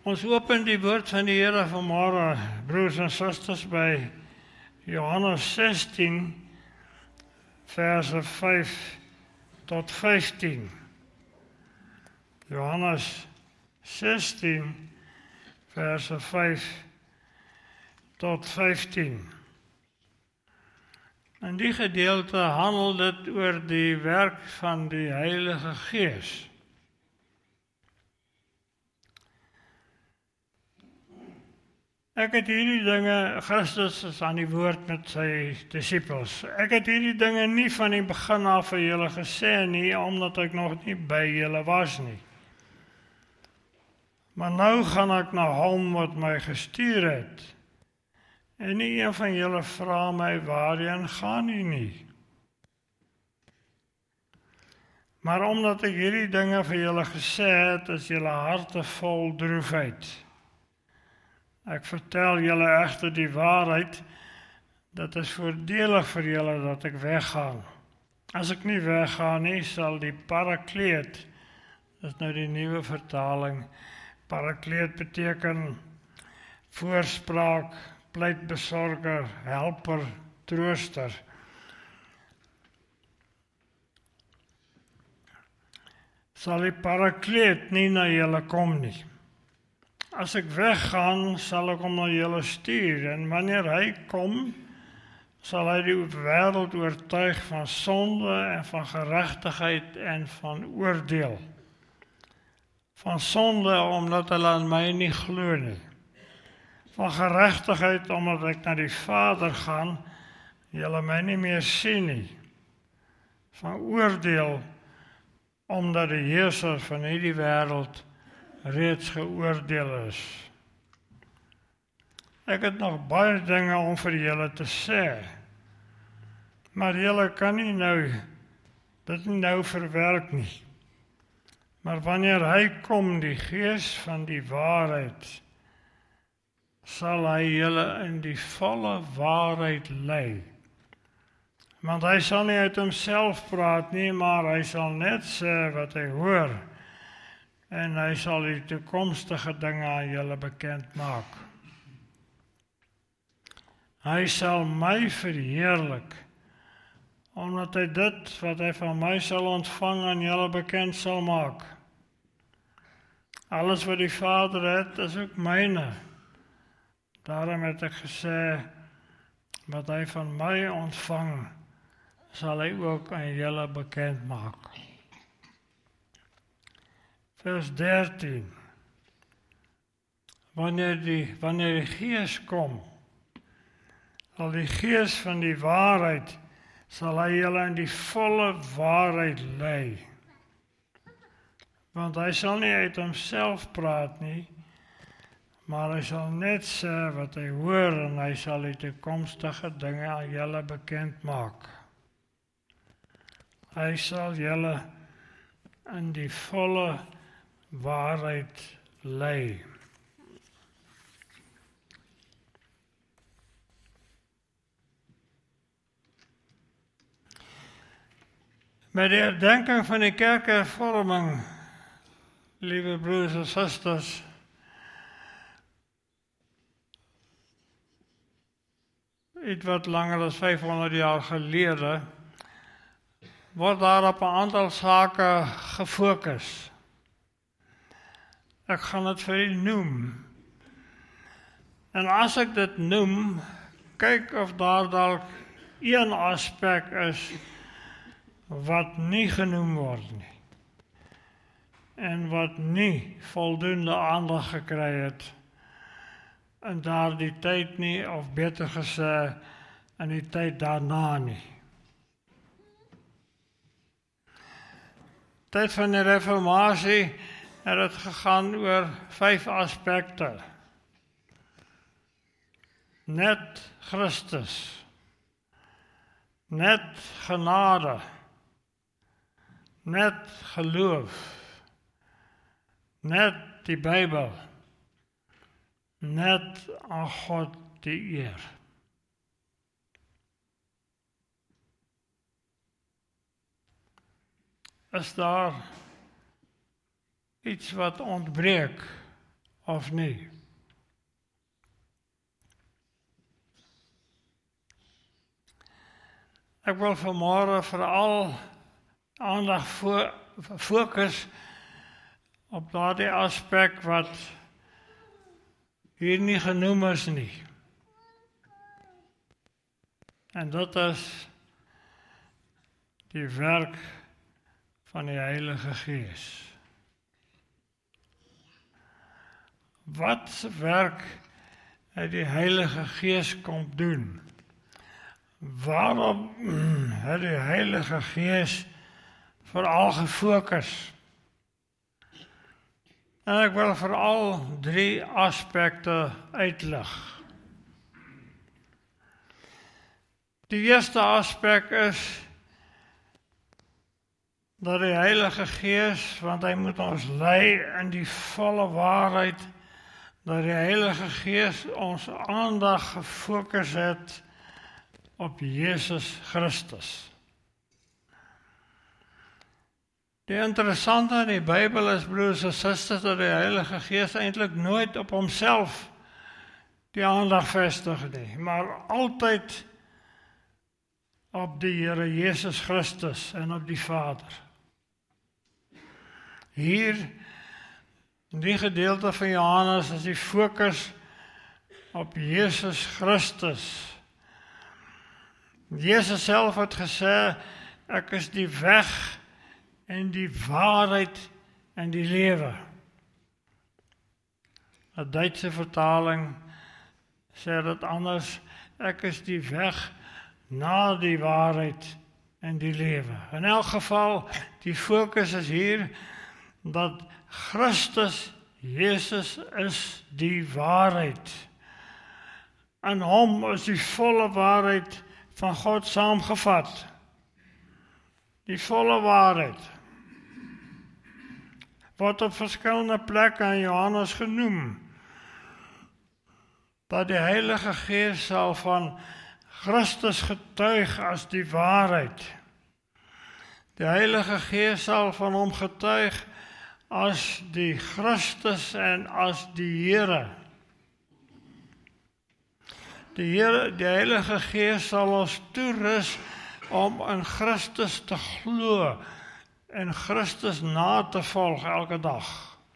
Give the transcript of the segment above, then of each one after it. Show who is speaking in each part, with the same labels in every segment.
Speaker 1: Ons open die woord van die Here vanmôre, broers en susters, by Johannes 16, verse 5 tot 15. Johannes 16, verse 5 tot 15. In die gedeelte handel dit oor die werk van die Heilige Gees. Ek het hierdie dinge, Christus is aan die woord met sy disippels. Ek het hierdie dinge nie van die begin af vir julle gesê nie, omdat ek nog nie by julle was nie. Maar nou gaan ek na hom wat my gestuur het. En nie een van julle vra my waarheen gaan u nie. Maar omdat ek hierdie dinge vir julle gesê het, is julle harte vol droefheid. Ek vertel julle egter die waarheid, dat is voordelig vir julle dat ek weggaan. As ek nie weggaan nie, sal die Parakleet, dit is nou die nuwe vertaling, Parakleet beteken voorspraak, pleitbesorger, helper, trooster. Sal die Parakleet nie na julle kom nie. As ek weggaan, sal ek hom na julle stuur, en wanneer hy kom, sal hy die wêreld oortuig van sonde en van geregtigheid en van oordeel. Van sonde, omdat hulle aan my nie glo nie. Van geregtigheid, omdat ek na die Vader gaan, julle my nie meer sien nie. Van oordeel, omdat die heerser van hierdie wêreld reeds geoordeel is. Ek het nog baie dinge om vir julle te sê, maar julle kan nie dit nie nou verwerk nie. Maar wanneer hy kom, die Gees van die waarheid, sal hy julle in die volle waarheid lei. Want hy sal nie uit homself praat nie, maar hy sal net sê wat hy hoor, en hy sal die toekomstige dinge aan julle bekend maak. Hy sal my verheerlik, omdat hy dit wat hy van my sal ontvang aan julle bekend sal maak. Alles wat die Vader het, is ook myne. Daarom het ek gesê, wat hy van my ontvang, sal hy ook aan julle bekend maak. Vers 13. Wanneer die Gees kom, al die Gees van die waarheid, sal hy julle in die volle waarheid lei. Want hy sal nie uit homself praat nie, maar hy sal net sê wat hy hoor, en hy sal die toekomstige dinge aan julle bekend maak. Hy sal julle in die volle waarheid lei. Met die herdenking van die kerkhervorming, liewe broers en susters, iets wat langer as 500 jaar gelede, word daar op 'n aantal sake gefokus. Ek gaan dit vir u noem. En as ek dit noem, kyk of daar dalk een aspek is wat nie genoem word nie. En wat nie voldoende aandag gekry het in daardie tyd nie, of beter gesê, in die tyd daarna nie. Tyd van die reformatie het dit gegaan oor 5 aspekte. Net Christus, net genade, net geloof, net die Bybel, net aan God die eer. Is daar iets wat ontbreek of nie? Ek wil vanmôre veral aandag fokus op daardie aspek wat hier nie genoem is nie. En dit is die werk van die Heilige Gees. Wat werk het die Heilige Gees kom doen? Waarop het die Heilige Gees veral gefokus? En ek wil veral 3 aspekte uitlig. Die eerste aspek is dat die Heilige Gees, want hy moet ons lei in die volle waarheid, dat die Heilige Gees ons aandag gefokus het op Jesus Christus. Die interessante in die Bybel is, broers en susters, dat die Heilige Gees eintlik nooit op homself die aandag vestig nie, maar altyd op die Here Jesus Christus en op die Vader. Hier, in die gedeelte van Johannes, is die fokus op Jesus Christus. Jesus self het gesê, ek is die weg en die waarheid en die lewe. 'n Duitse vertaling sê dit anders, ek is die weg na die waarheid en die lewe. In elk geval, die fokus is hier, dat Christus, Jesus is die waarheid. In hom is die volle waarheid van God saamgevat. Die volle waarheid word op verskillende plekke in Johannes genoem, dat die Heilige Gees sal van Christus getuig as die waarheid. Die Heilige Gees sal van hom getuig as die Christus en as die Here. Die Heilige Gees sal ons toerus om in Christus te glo en Christus na te volg elke dag.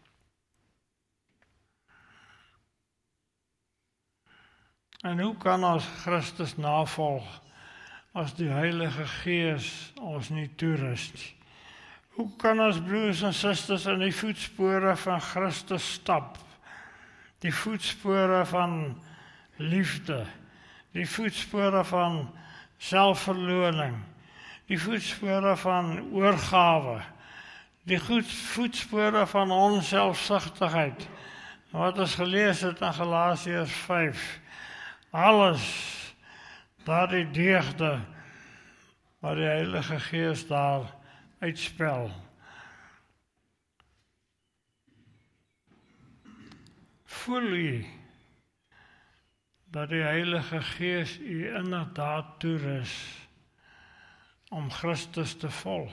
Speaker 1: En hoe kan ons Christus navolg as die Heilige Gees ons nie toerus nie? Hoe kan ons broers en susters in die voetspore van Christus stap? Die voetspore van liefde, die voetspore van selfverloning, die voetspore van oorgawe, die voetspore van onselfsugtigheid, wat ons gelees het in Galasiërs 5. Alles, daardie deugde wat die Heilige Gees daar uitspel. Voel u dat die Heilige Gees u inderdaad toerus om Christus te volg?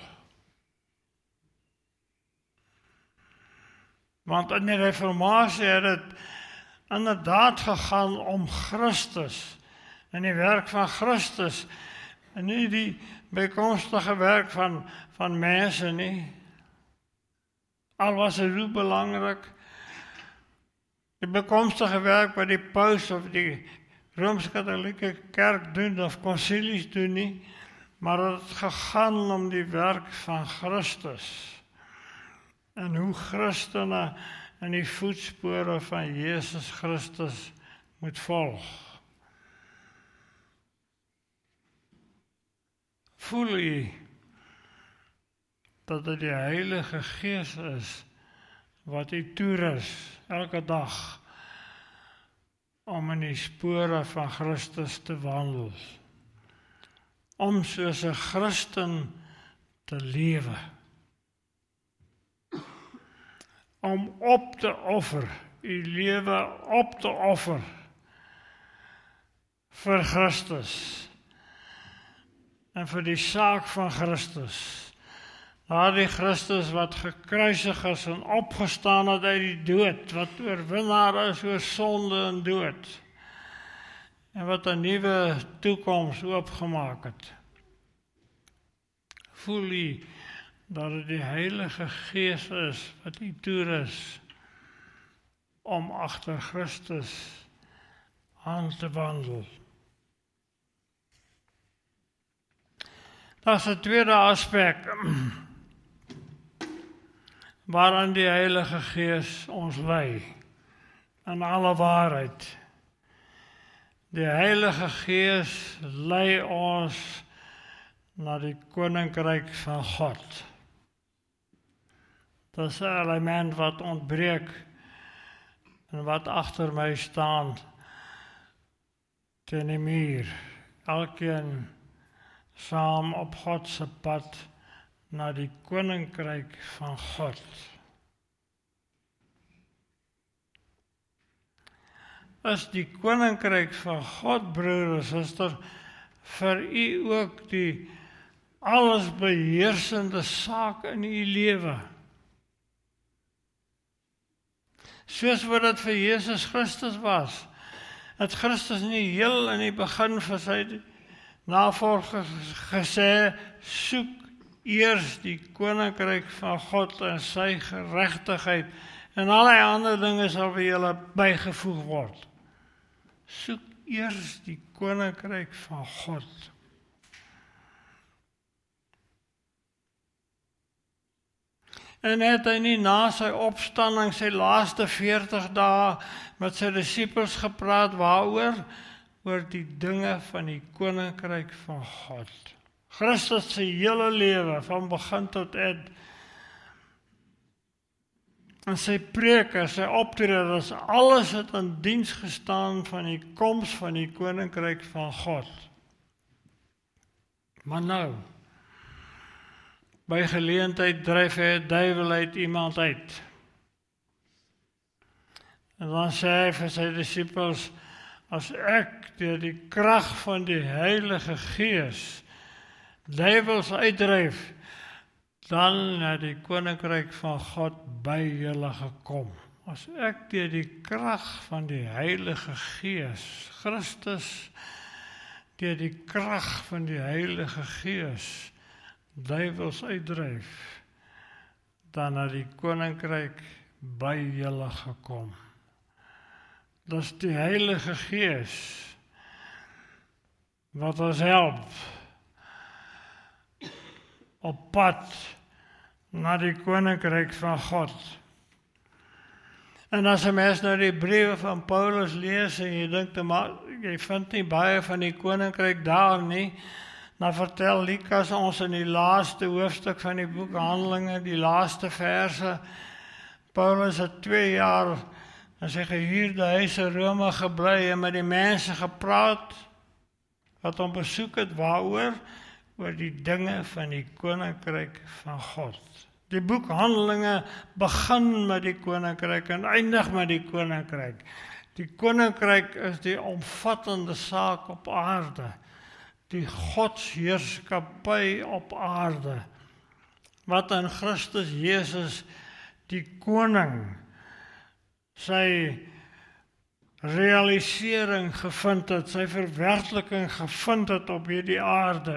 Speaker 1: Want in die reformatie het het inderdaad gegaan om Christus en die werk van Christus en nie die bykomstige werk van mense nie. Al was het hoe belangrik, die bykomstige werk wat die paus of die Rooms-Katholieke Kerk doen of konsilies doen nie, maar het het gegaan om die werk van Christus en hoe Christene in die voetspore van Jesus Christus moet volg. Voel u dat dit die Heilige Gees is wat u toerus elke dag om in die spore van Christus te wandel, om soos 'n Christen te lewe, om op te offer, u lewe op te offer vir Christus en vir die saak van Christus, Daardie Christus wat gekruisig is en opgestaan het uit die dood, wat oorwinnaar is oor sonde en dood, en wat 'n nuwe toekoms oopgemaak het. Voel u dat dit die Heilige Gees is wat u toerus om agter Christus aan te wandel. Dat is 'n tweede aspek waaraan die Heilige Gees ons lei in alle waarheid. Die Heilige Gees lei ons na die Koninkryk van God. Dat is 'n element wat ontbreek en wat agter my staan teen die muur. Elkeen saam op God se pad na die Koninkryk van God. Is die Koninkryk van God, broer en suster, vir u ook die allesbeheersende saak in u lewe? Soos wat dit vir Jesus Christus was, het Christus nie heel in die begin vir sy navolgers gesê, soek eers die Koninkryk van God en sy geregtigheid, en allerlei ander dinge sal vir julle bygevoeg word. Soek eers die Koninkryk van God. En het hy nie na sy opstanding sy laaste 40 dae met sy disippels gepraat waaroor? Oor die dinge van die Koninkryk van God. Christus se hele lewe van begin tot eind. En sy preke, sy optredes, alles het in diens gestaan van die koms van die Koninkryk van God. Maar nou, by geleentheid dryf hy 'n duiwel uit iemand uit. En dan sê hy vir sy disippels, as ek deur die krag van die Heilige Gees duiwels uitdryf, dan het die Koninkryk van God by julle gekom. As ek deur die krag van die Heilige Gees, Christus, deur die krag van die Heilige Gees, duiwels uitdryf, dan het die Koninkryk by julle gekom. Dis die Heilige Gees wat ons help op pad na die Koninkryk van God. En as 'n mens nou die briewe van Paulus lees en jy dink, jy vind nie baie van die Koninkryk daar nie, dan vertel Lukas ons in die laaste hoofstuk van die boek Handelinge, die laaste verse, Paulus het 2 jaar in sy gehuurde huis in Rome gebly en met die mense gepraat wat hom besoek het, waaroor? Oor die dinge van die Koninkryk van God. Die boek Handelinge begin met die Koninkryk en eindig met die Koninkryk. Die Koninkryk is die omvattende saak op aarde. Die godsheerskappy op aarde. Wat in Christus Jesus die koning sy realisering gevind het, sy verwerkliking gevind het op hierdie aarde.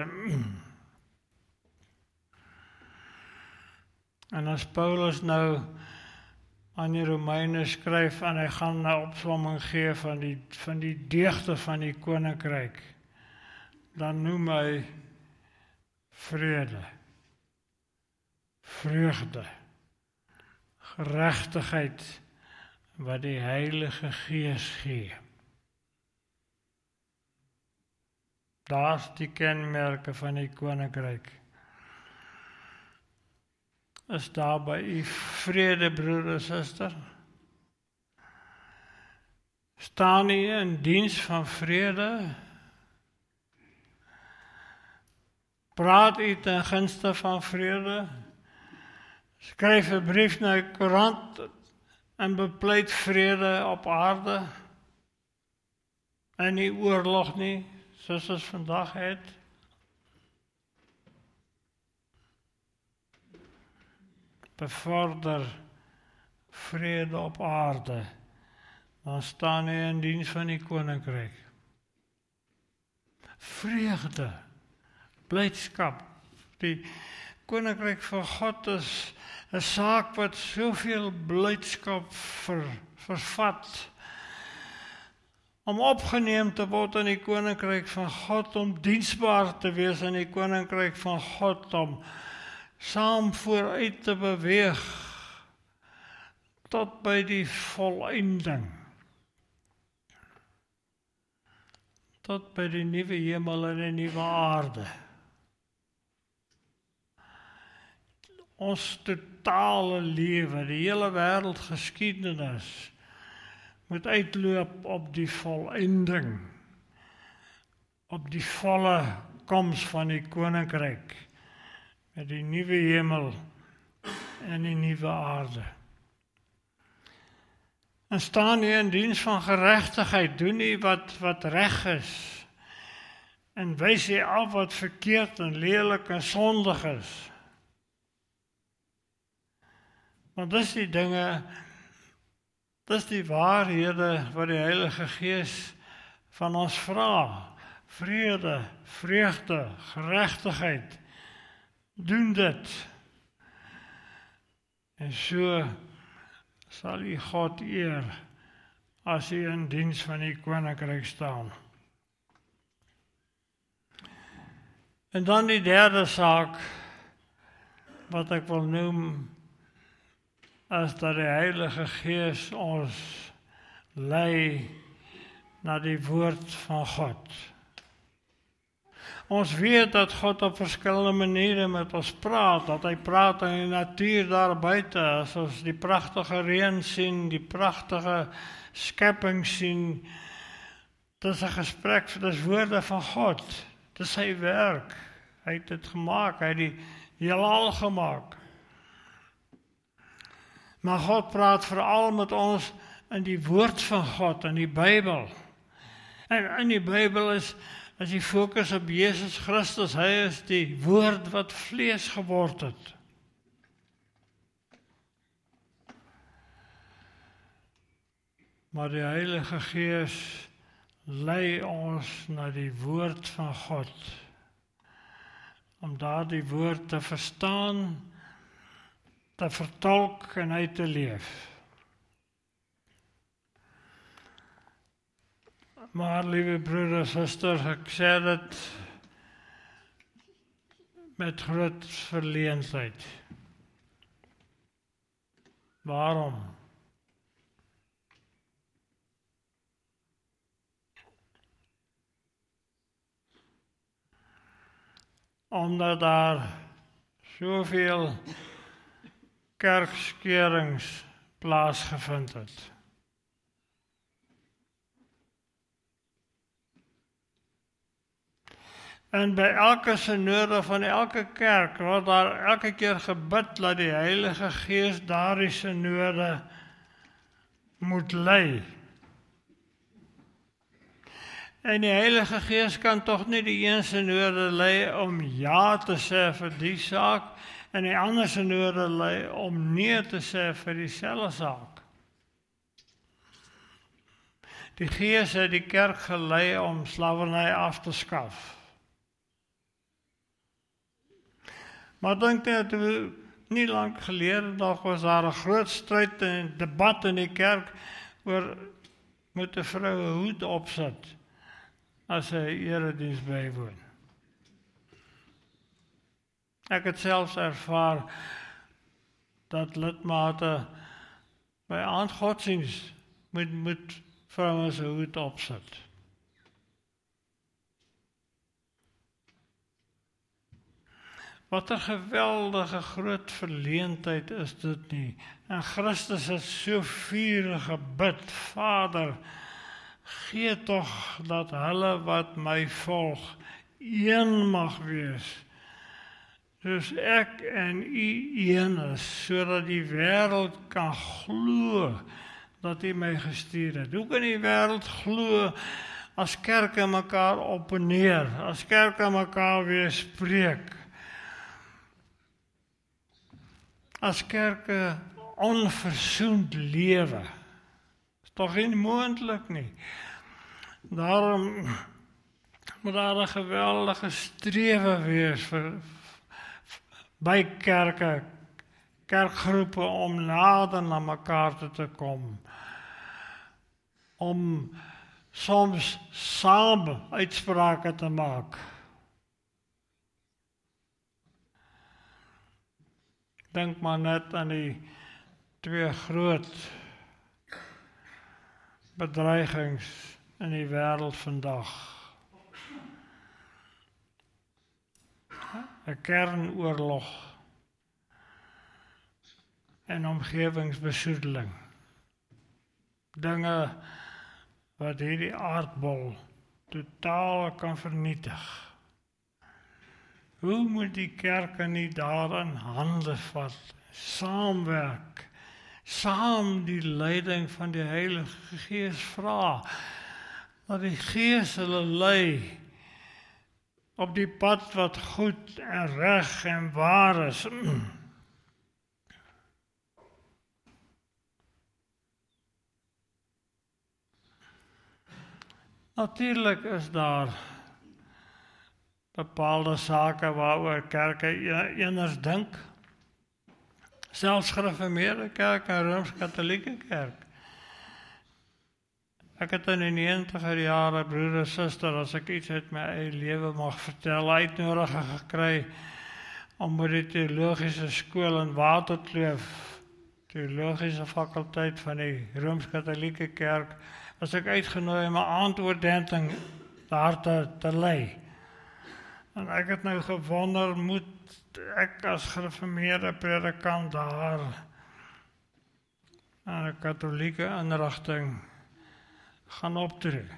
Speaker 1: En as Paulus nou aan die Romeine skryf en hy gaan 'n opsomming gee van die deugde van die Koninkryk, dan noem hy vrede, vreugde, geregtigheid, wat die Heilige Gees gee. Daar's die kenmerke van die Koninkryk. Is daar by u vrede, broer en suster? Staan u in diens van vrede? Praat u ten gunste van vrede? Skryf 'n brief na 'n koerant en bepleit vrede op aarde en nie oorlog nie, soos ons vandag het. bevorder vrede op aarde, dan staan jy in diens van die koninkryk. Vreugde, blydskap. Die koninkryk van God is 'n saak wat soveel blydskap vervat. Om opgeneem te word in die koninkryk van God, om diensbaar te wees in die koninkryk van God, om saam vooruit te beweeg tot by die volëinding. Tot by die nuwe hemel en die nuwe aarde. Ons totale lewe, die hele wêreldgeskiedenis, moet uitloop op die volëinding, op die volle koms van die koninkryk, met die nuwe hemel en die nuwe aarde. En staan jy in diens van geregtigheid, doen jy wat reg is, en wys jy af wat verkeerd en lelik en sondig is. Want dis die dinge, dis die waarhede wat die Heilige Gees van ons vra. Vrede, vreugde, geregtigheid. Doen dit. En so sal u God eer as u in diens van die koninkryk staan. En dan die derde saak wat ek wil noem, is dat die Heilige Gees ons lei na die woord van God. Ons weet dat God op verskillende maniere met ons praat, dat hy praat in die natuur daar buite, as ons die pragtige reën sien, die pragtige skepping sien. Dit is 'n gesprek, dit is woorde van God, dit is sy werk, hy het dit gemaak, hy het die heelal gemaak. Maar God praat veral met ons in die woord van God, in die Bybel. En in die Bybel is die fokus op Jesus Christus. Hy is die woord wat vlees geword het. Maar die Heilige Gees lei ons na die woord van God, om daardie woord te verstaan, te vertolk en uit te leef. Maar, lieve broeders, susters, ek sê dit met groot verleentheid. Waarom? Omdat daar soveel kerkskerings plaasgevind het. En by elke synode van elke kerk word daar elke keer gebid dat die Heilige Gees daardie synode moet lei. En die Heilige Gees kan tog nie die een synode lei om ja te sê vir die saak, en die ander synode lei om nee te sê vir dieselfde saak. Die Gees het die kerk gelei om slawerny af te skaf. Maar dink net, nie lang gelede nog was daar 'n groot stryd en debat in die kerk oor moet 'n vrou 'n hoed opsit as sy erediens bywoon. Ek het selfs ervaar dat lidmate by aandgodsdiens moet vrouens se hoed opsit. Wat 'n geweldige groot verleentheid is dit nie. En Christus het so vurig gebid, Vader, gee tog dat hulle wat my volg een mag wees, soos ek en u een is, sodat die wêreld kan glo dat hy my gestuur het. Hoe kan die wêreld glo as kerke mekaar opponeer, as kerke mekaar weerspreek? as kerke onversoend lewe. Is tog nie moontlik nie. Daarom moet daar 'n geweldige strewe wees by kerkgroepe om nader na mekaar te kom. Om soms saam uitsprake te maak. Dink maar net aan die twee groot bedreigings in die wêreld vandag. 'n Kernoorlog en omgewingsbesoedeling. Dinge wat hierdie aardbol totaal kan vernietig. Hoe moet die kerke nie daarin hande vat, saamwerk, saam die leiding van die Heilige Gees vra, dat die Gees hulle lei op die pad wat goed en reg en waar is. Natuurlijk is daar bepaalde sake waaroor kerke eners dink. Selfs gereformeerde kerk en Rooms-Katholieke kerk. Ek het in die 90er jare, broer en suster, as ek iets uit my eie lewe mag vertel, uitnodiging gekry om by die teologiese skool in Waterkloof, teologiese fakulteit van die Rooms-Katholieke kerk, as ek uitgenooi om 'n aandoordenking daar te lei. En ek het nou gewonder, moet ek as gereformeerde predikant daar aan 'n katholieke inrigting gaan optree?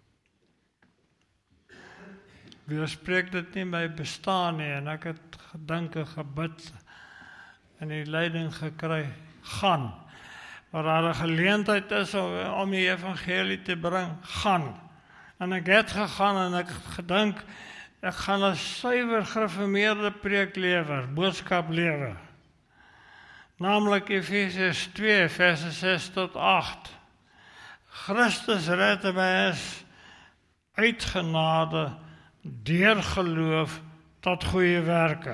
Speaker 1: Weerspreek dit nie my bestaan nie, en ek het gedink en gebid en die leiding gekry, gaan. Waar daar 'n geleentheid is om die evangelie te bring, gaan. En ek het gegaan en ek het gedink, ek gaan 'n suiwer gereformeerde preek lewer, boodskap lewer. Naamlik Efesiërs 2, verse 6 tot 8. Christus red mens uit genade deur geloof tot goeie werke.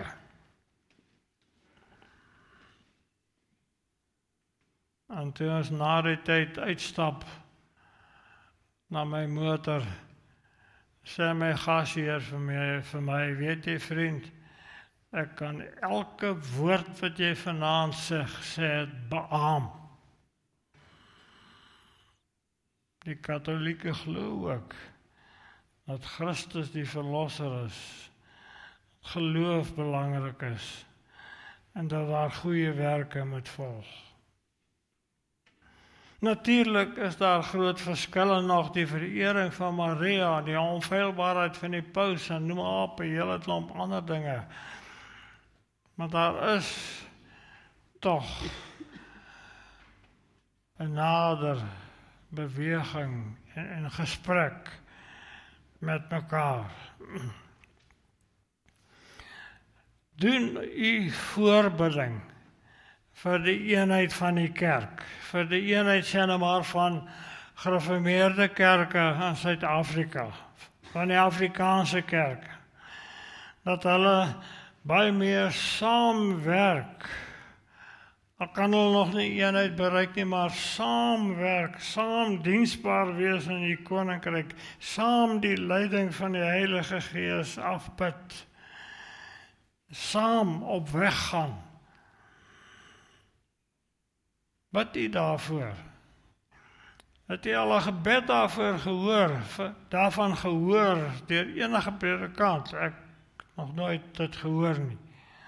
Speaker 1: En toe ons na die tyd uitstap na my motor, sê my gasheer vir my, weet jy vriend, ek kan elke woord wat jy vanaand sê beaam. Die katholieke glo ook dat Christus die verlosser is, geloof belangrik is en dat daar goeie werke moet volg. Natuurlijk is daar groot verskille nog, die verering van Maria, die onfeilbaarheid van die paus en noem maar op, 'n hele klomp ander dinge. Maar daar is toch 'n nader beweging en gesprek met mekaar. Doen u voorbereiding vir die eenheid van die kerk, vir die eenheid sê nou maar van gereformeerde kerke in Suid-Afrika, van die Afrikaanse kerk, dat hulle baie meer saamwerk. Al kan hulle nog nie eenheid bereik nie, maar saamwerk, saam diensbaar wees in die koninkryk, saam die leiding van die Heilige Gees afbid, saam op weg gaan. Bid u daarvoor? Het u al 'n gebed daarvan gehoor deur enige predikant? Ek nog nooit dit gehoor nie.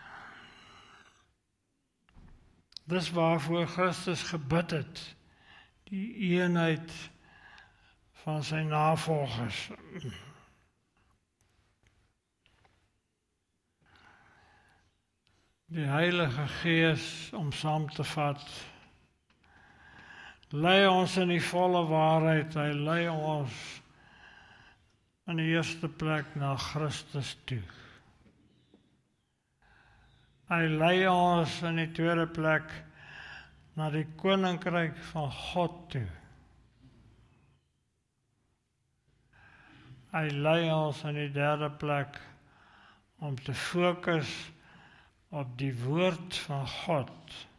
Speaker 1: Dis waarvoor Christus gebid het, die eenheid van sy navolgers. Die Heilige Gees, om saam te vat, lei ons in die volle waarheid, hy lei ons in die eerste plek na Christus toe. Hy lei ons in die tweede plek na die koninkryk van God toe. Hy lei ons in die derde plek om te fokus op die woord van God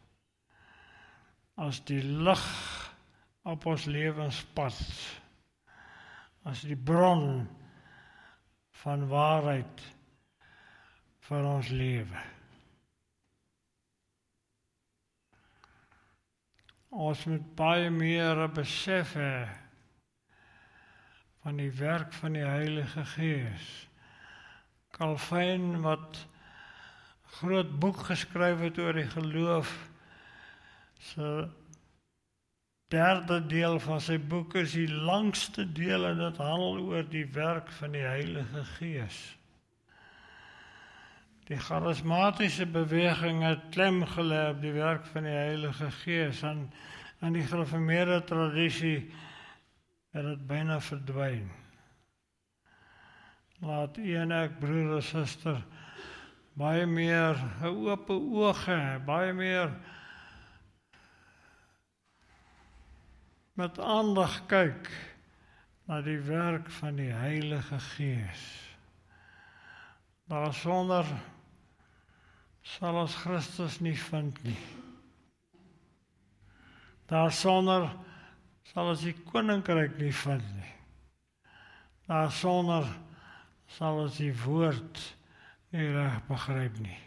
Speaker 1: as die lig op ons lewenspad, as die bron van waarheid vir ons lewe. Ons moet baie meer besef hê van die werk van die Heilige Gees. Calvin, wat groot boek geskryf het oor die geloof, sy derde deel van sy boek is die langste deel en dit handel oor die werk van die Heilige Gees. Die charismatiese beweging het klem gelê op die werk van die Heilige Gees en in die gereformeerde tradisie het dit byna verdwyn. Laat u en ek, broer en suster, baie meer 'n oop oog hê, baie meer met aandag kyk na die werk van die Heilige Gees. Daarsonder sal ons Christus nie vind nie. Daarsonder sal ons die koninkryk nie vind nie. Daarsonder sal ons die woord nie reg begryp nie.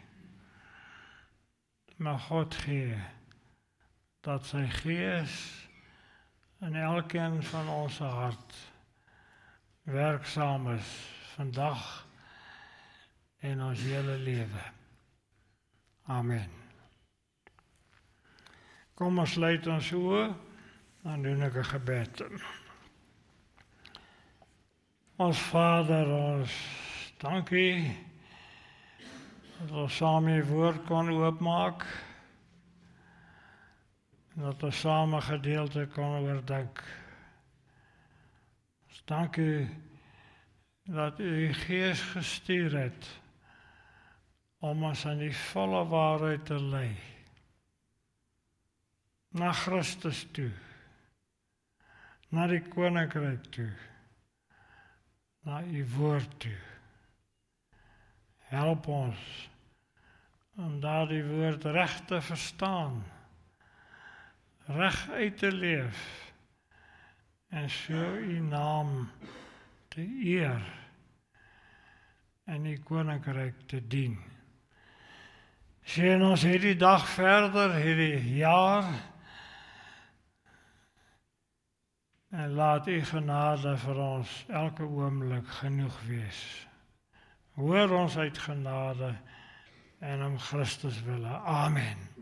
Speaker 1: Maar God gee dat sy Gees in elkeen van ons hart werksaam is vandag en ons hele lewe. Amen. Kom ons sluit ons oë, dan doen ek 'n gebed. Ons Vader, ons dankie dat ons saam die woord kon oopmaak en dat ons saam 'n gedeelte kon oordink. Ons dank u dat u die Gees gestuur het om ons aan die volle waarheid te lei. Na Christus toe, na die koninkryk toe, na u woord toe. Help ons om daardie woord reg te verstaan, reg uit te leef en so u naam te eer en u koninkryk te dien. Sien ons hierdie dag verder, hierdie jaar, en laat u genade vir ons elke oomblik genoeg wees. Hoor ons uit genade en om Christus wille. Amen.